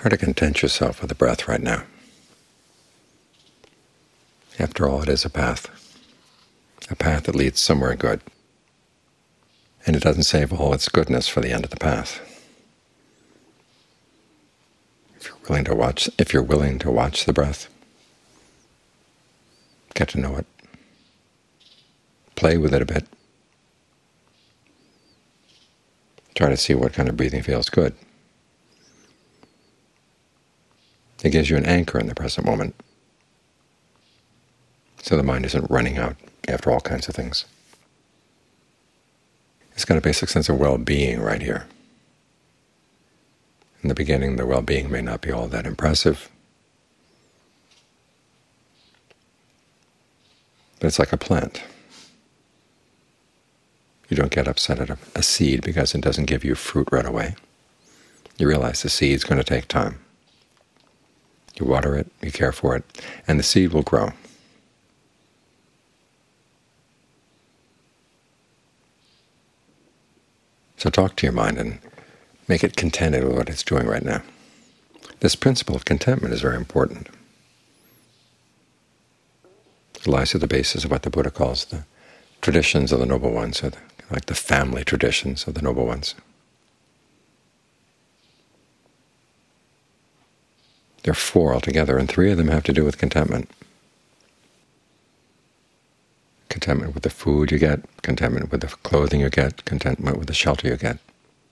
Try to content yourself with the breath right now. After all, it is a path that leads somewhere good. And it doesn't save all its goodness for the end of the path. If you're willing to watch the breath, get to know it, play with it a bit, try to see what kind of breathing feels good. It gives you an anchor in the present moment, so the mind isn't running out after all kinds of things. It's got a basic sense of well-being right here. In the beginning, the well-being may not be all that impressive, but it's like a plant. You don't get upset at a seed because it doesn't give you fruit right away. You realize the seed's going to take time. You water it, you care for it, and the seed will grow. So talk to your mind and make it contented with what it's doing right now. This principle of contentment is very important. It lies at the basis of what the Buddha calls the traditions of the Noble Ones, or like the family traditions of the Noble Ones. There are 4 altogether, and 3 of them have to do with contentment. Contentment with the food you get, contentment with the clothing you get, contentment with the shelter you get.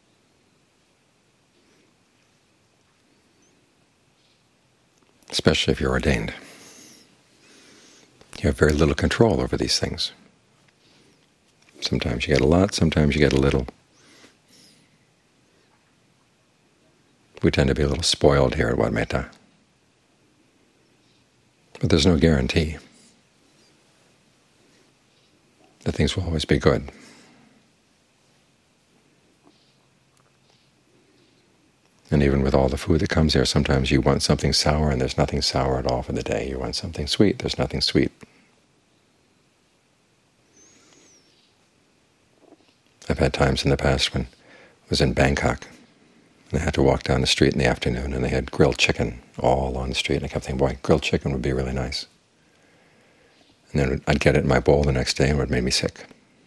Especially if you're ordained. You have very little control over these things. Sometimes you get a lot, sometimes you get a little. We tend to be a little spoiled here at Wat Metta. But there's no guarantee that things will always be good. And even with all the food that comes here, sometimes you want something sour and there's nothing sour at all for the day. You want something sweet, there's nothing sweet. I've had times in the past when I was in Bangkok, and I had to walk down the street in the afternoon, and they had grilled chicken all on the street. And I kept thinking, boy, grilled chicken would be really nice. And then I'd get it in my bowl the next day, and it would make me sick.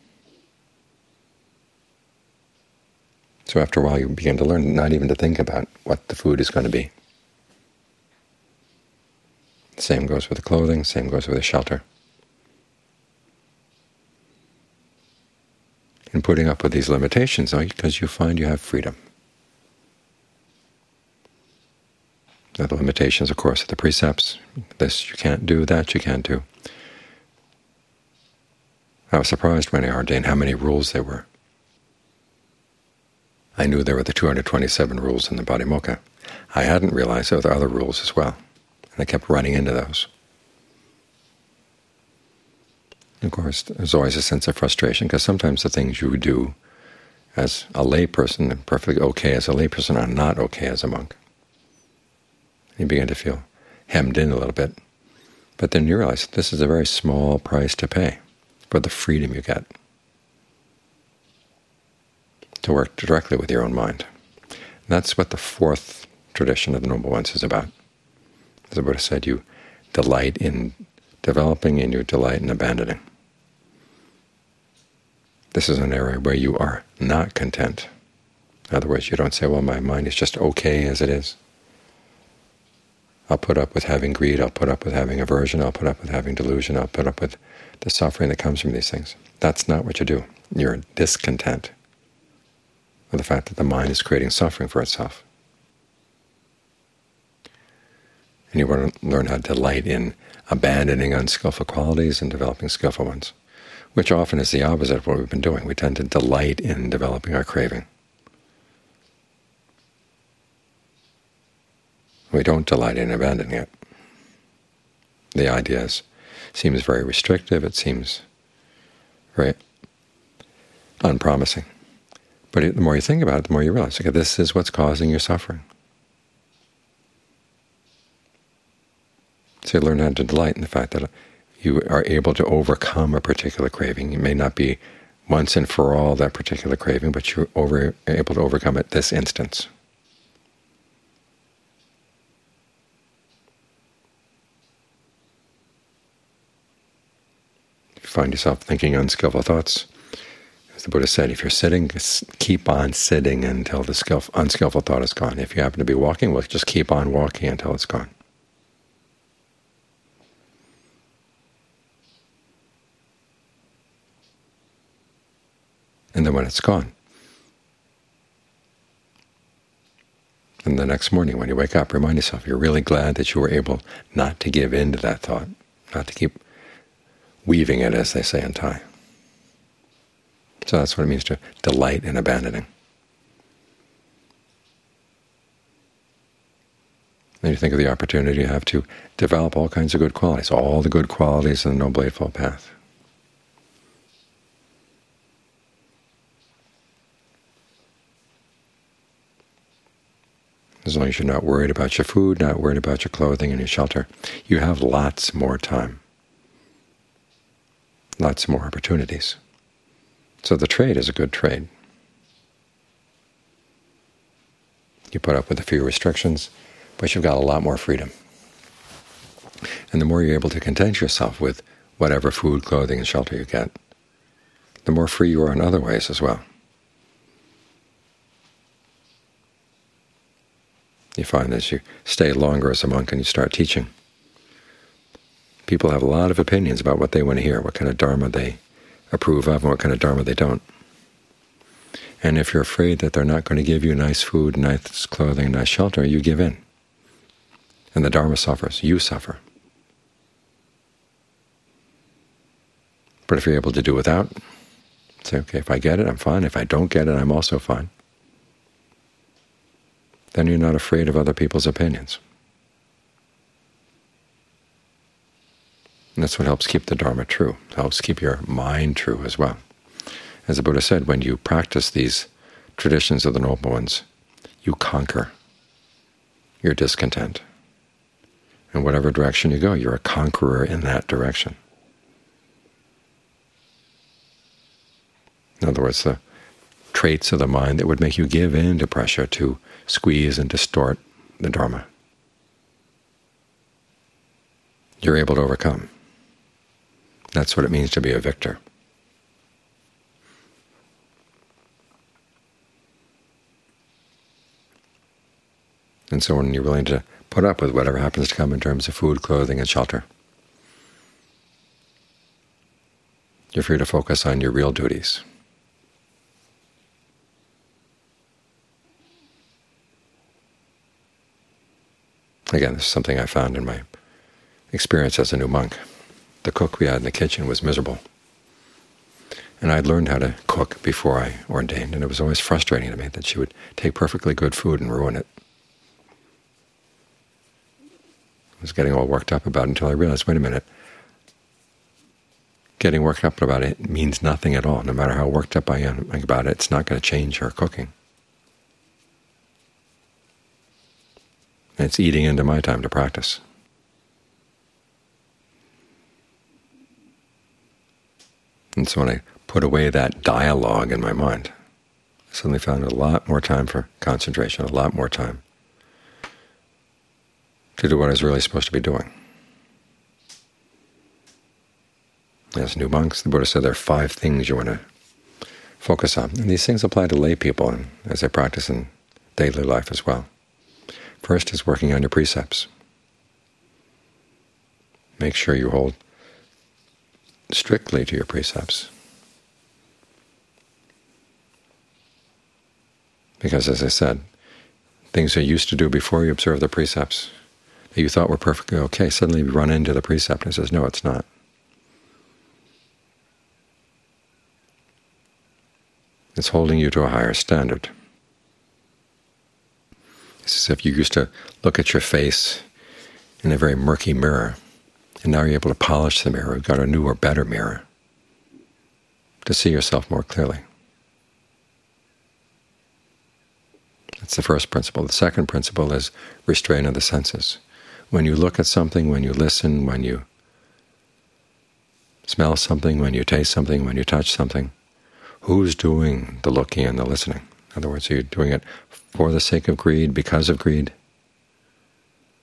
So after a while, you begin to learn not even to think about what the food is going to be. The same goes with the clothing, same goes with the shelter. And putting up with these limitations, because you find you have freedom. Now, the limitations, of course, are the precepts. This you can't do, that you can't do. I was surprised when I ordained how many rules there were. I knew there were the 227 rules in the Patimokkha. I hadn't realized there were other rules as well, and I kept running into those. Of course, there's always a sense of frustration, because sometimes the things you do as a layperson, and perfectly okay as a layperson, are not okay as a monk. You begin to feel hemmed in a little bit. But then you realize this is a very small price to pay for the freedom you get to work directly with your own mind. And that's what the 4th tradition of the Noble Ones is about. As the Buddha said, you delight in developing and you delight in abandoning. This is an area where you are not content. In other words, you don't say, well, my mind is just okay as it is. I'll put up with having greed, I'll put up with having aversion, I'll put up with having delusion, I'll put up with the suffering that comes from these things. That's not what you do. You're discontent with the fact that the mind is creating suffering for itself. And you want to learn how to delight in abandoning unskillful qualities and developing skillful ones, which often is the opposite of what we've been doing. We tend to delight in developing our craving. We don't delight in abandoning it. The idea seems very restrictive, it seems very unpromising. But the more you think about it, the more you realize, okay, this is what's causing your suffering. So you learn how to delight in the fact that you are able to overcome a particular craving. It may not be once and for all that particular craving, but you're able to overcome it this instance. find yourself thinking unskillful thoughts, as the Buddha said, if you're sitting, keep on sitting until the unskillful thought is gone. If you happen to be walking, well, just keep on walking until it's gone. And then when it's gone, and the next morning when you wake up, remind yourself you're really glad that you were able not to give in to that thought, not to keep weaving it, as they say in Thai. So that's what it means to delight in abandoning. Then you think of the opportunity you have to develop all kinds of good qualities, all the good qualities in the Noble Eightfold Path. As long as you're not worried about your food, not worried about your clothing and your shelter, you have lots more time, lots more opportunities. So the trade is a good trade. You put up with a few restrictions, but you've got a lot more freedom. And the more you're able to content yourself with whatever food, clothing, and shelter you get, the more free you are in other ways as well. You find that as you stay longer as a monk and you start teaching, people have a lot of opinions about what they want to hear, what kind of dharma they approve of and what kind of dharma they don't. And if you're afraid that they're not going to give you nice food, nice clothing, nice shelter, you give in. And the dharma suffers. You suffer. But if you're able to do without, say, okay, if I get it, I'm fine. If I don't get it, I'm also fine. Then you're not afraid of other people's opinions. And that's what helps keep the Dharma true. It helps keep your mind true as well. As the Buddha said, when you practice these traditions of the Noble Ones, you conquer your discontent. In whatever direction you go, you're a conqueror in that direction. In other words, the traits of the mind that would make you give in to pressure to squeeze and distort the Dharma, you're able to overcome. That's what it means to be a victor. And so when you're willing to put up with whatever happens to come in terms of food, clothing, and shelter, you're free to focus on your real duties. Again, this is something I found in my experience as a new monk. The cook we had in the kitchen was miserable. And I'd learned how to cook before I ordained, and it was always frustrating to me that she would take perfectly good food and ruin it. I was getting all worked up about it until I realized, wait a minute, getting worked up about it means nothing at all. No matter how worked up I am about it, it's not going to change her cooking. And it's eating into my time to practice. And so when I put away that dialogue in my mind, I suddenly found a lot more time for concentration, a lot more time to do what I was really supposed to be doing. As new monks, the Buddha said there are 5 things you want to focus on. And these things apply to lay people and as they practice in daily life as well. First is working on your precepts. Make sure you hold strictly to your precepts. Because, as I said, things you used to do before you observe the precepts that you thought were perfectly okay, suddenly you run into the precept and it says, no, it's not. It's holding you to a higher standard. It's as if you used to look at your face in a very murky mirror, and now you're able to polish the mirror. You've got a newer, better mirror to see yourself more clearly. That's the first principle. The second principle is restraint of the senses. When you look at something, when you listen, when you smell something, when you taste something, when you touch something, who's doing the looking and the listening? In other words, are you doing it for the sake of greed, because of greed,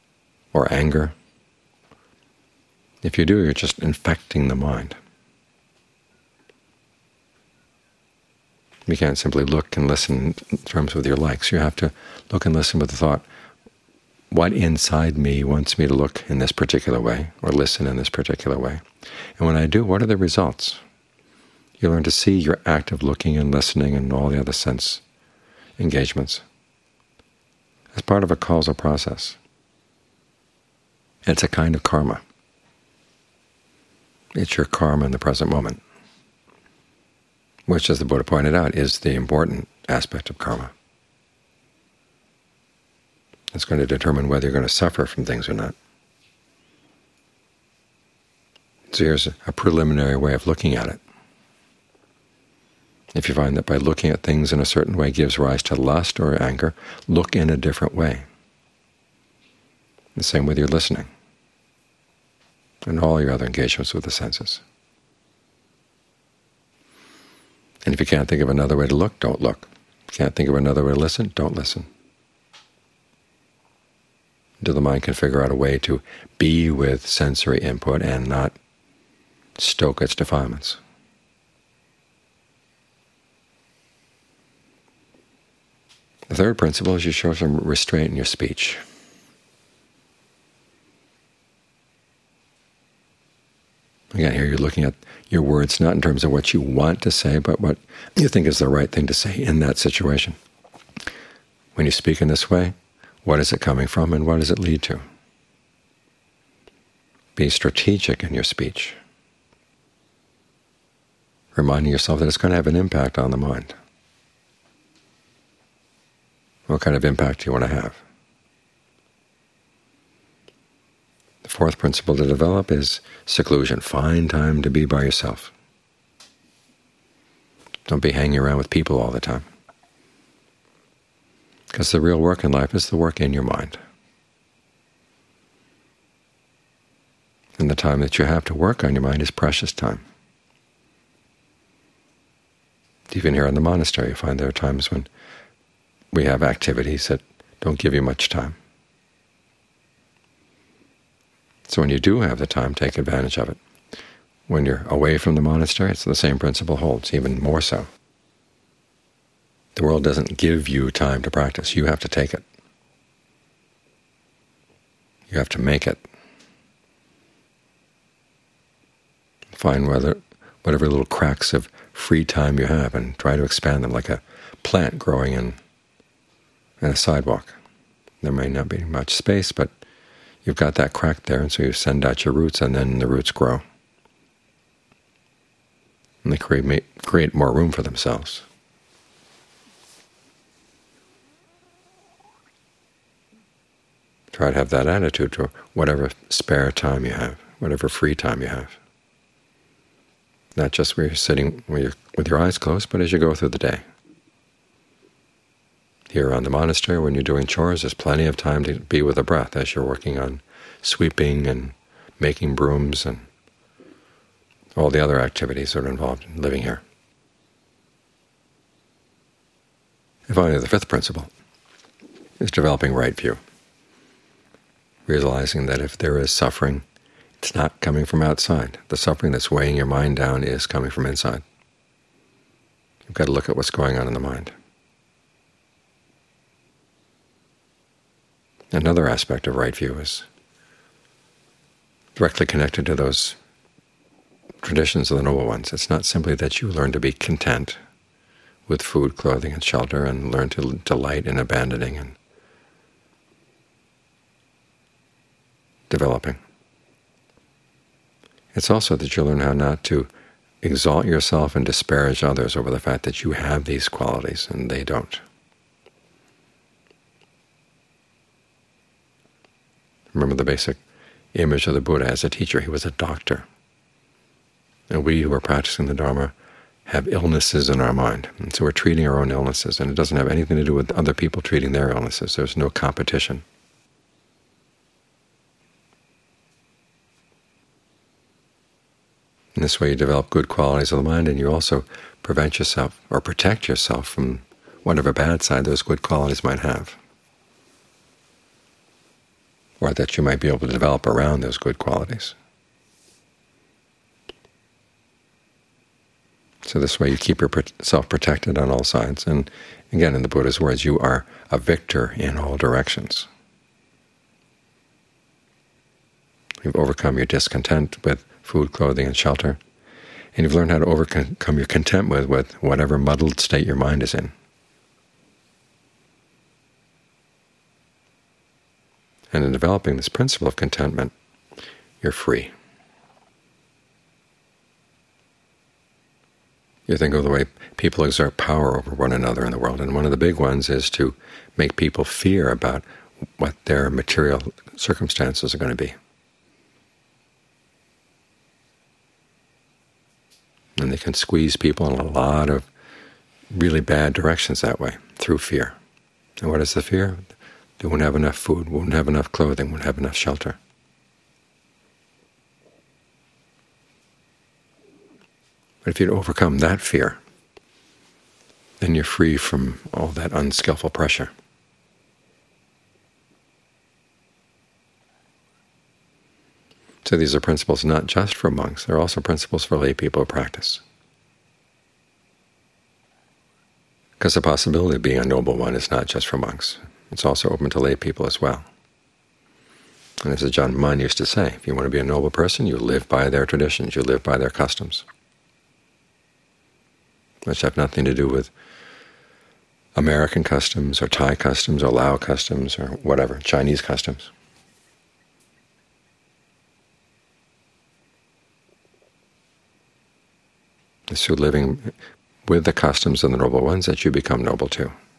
or anger? If you do, you're just infecting the mind. You can't simply look and listen in terms with your likes. You have to look and listen with the thought, what inside me wants me to look in this particular way or listen in this particular way? And when I do, what are the results? You learn to see your active looking and listening and all the other sense engagements as part of a causal process. It's a kind of karma. It's your karma in the present moment, which, as the Buddha pointed out, is the important aspect of karma. It's going to determine whether you're going to suffer from things or not. So here's a preliminary way of looking at it. If you find that by looking at things in a certain way gives rise to lust or anger, look in a different way. The same with your listening and all your other engagements with the senses. And if you can't think of another way to look, don't look. If you can't think of another way to listen, don't listen. Until the mind can figure out a way to be with sensory input and not stoke its defilements. The third principle is you show some restraint in your speech. Again, here you're looking at your words not in terms of what you want to say, but what you think is the right thing to say in that situation. When you speak in this way, what is it coming from and what does it lead to? Be strategic in your speech, reminding yourself that it's going to have an impact on the mind. What kind of impact do you want to have? The fourth principle to develop is seclusion. Find time to be by yourself. Don't be hanging around with people all the time. Because the real work in life is the work in your mind. And the time that you have to work on your mind is precious time. Even here in the monastery, you find there are times when we have activities that don't give you much time. So when you do have the time, take advantage of it. When you're away from the monastery, it's the same principle holds, even more so. The world doesn't give you time to practice. You have to take it. You have to make it. Find whatever little cracks of free time you have and try to expand them like a plant growing in a sidewalk. There may not be much space, but you've got that crack there, and so you send out your roots, and then the roots grow. And they create more room for themselves. Try to have that attitude to whatever spare time you have, whatever free time you have. Not just where you're sitting with your eyes closed, but as you go through the day. Here around the monastery, when you're doing chores, there's plenty of time to be with the breath as you're working on sweeping and making brooms and all the other activities that are involved in living here. And finally, the fifth principle is developing right view, realizing that if there is suffering, it's not coming from outside. The suffering that's weighing your mind down is coming from inside. You've got to look at what's going on in the mind. Another aspect of right view is directly connected to those traditions of the Noble Ones. It's not simply that you learn to be content with food, clothing, and shelter, and learn to delight in abandoning and developing. It's also that you learn how not to exalt yourself and disparage others over the fact that you have these qualities and they don't. Remember the basic image of the Buddha as a teacher. He was a doctor. And we who are practicing the Dharma have illnesses in our mind. And so we're treating our own illnesses, and it doesn't have anything to do with other people treating their illnesses. There's no competition. In this way you develop good qualities of the mind, and you also prevent yourself or protect yourself from whatever bad side those good qualities might have, or that you might be able to develop around those good qualities. So this way you keep yourself protected on all sides. And again, in the Buddha's words, you are a victor in all directions. You've overcome your discontent with food, clothing, and shelter, and you've learned how to overcome your content with whatever muddled state your mind is in. And in developing this principle of contentment, you're free. You think of the way people exert power over one another in the world, and one of the big ones is to make people fear about what their material circumstances are going to be. And they can squeeze people in a lot of really bad directions that way, through fear. And what is the fear? They won't have enough food, won't have enough clothing, won't have enough shelter. But if you'd overcome that fear, then you're free from all that unskillful pressure. So these are principles not just for monks, they're also principles for lay people who practice. Because the possibility of being a noble one is not just for monks. It's also open to lay people as well. And as Ajaan Mun used to say, if you want to be a noble person, you live by their traditions, you live by their customs, which have nothing to do with American customs or Thai customs or Lao customs or whatever, Chinese customs. It's through living with the customs of the noble ones that you become noble too.